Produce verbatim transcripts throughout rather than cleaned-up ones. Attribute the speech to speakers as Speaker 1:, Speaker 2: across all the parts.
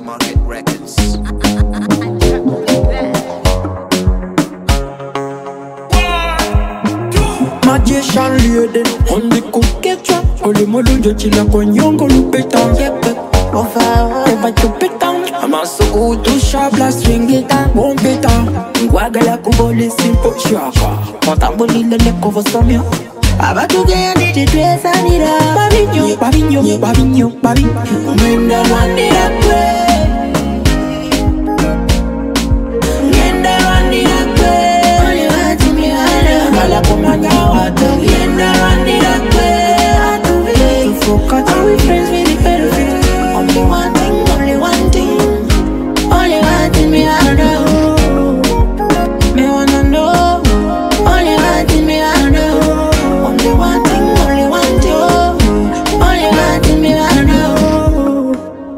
Speaker 1: Market Records.
Speaker 2: Magician lady on the cookie trap. Only molunjo chila kwa nyongo lupita. Eva chupita. I'm a so good to sharp la string it down. Won't be down. Gwagala kuboli simple shaka. Montamboli le neko vosomio. Abatuge andi twesa nira. Babinyo, babinyo, babinyo, babinyo. Menda wandira kwe. Menda wandira kwe. Only wati mi wala. Kala kumanga watu. Menda wandira kwe. To focus. Are we friends with the benefits? Only one thing, only one thing. Only one thing me wanna know. Me wanna know. Only one thing me wanna know. Only one thing, only one thing. Only one thing me wanna know.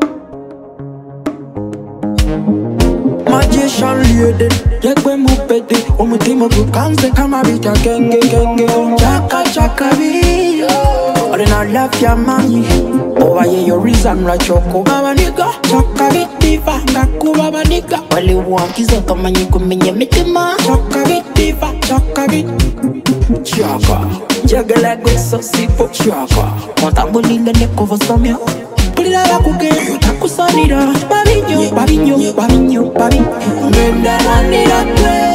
Speaker 2: Magician lady, yekwe mupete, umutima kukanze kama bita kenge kenge. Chaka chaka bi, ore na love ya mami. Over here your reason ra choko. Baba nigga, chaka biti vanga ku baba nigga. Wale wankizo kama nyiko menye mitima. Chaka biti va, chaka biti. Chaka, jagala go so sipo chaka. Montamboli le neko vosomia. Pulira la kuke, takusanira. Babinyo, babinyo, babinyo, babinyo. Menda wanira kwe.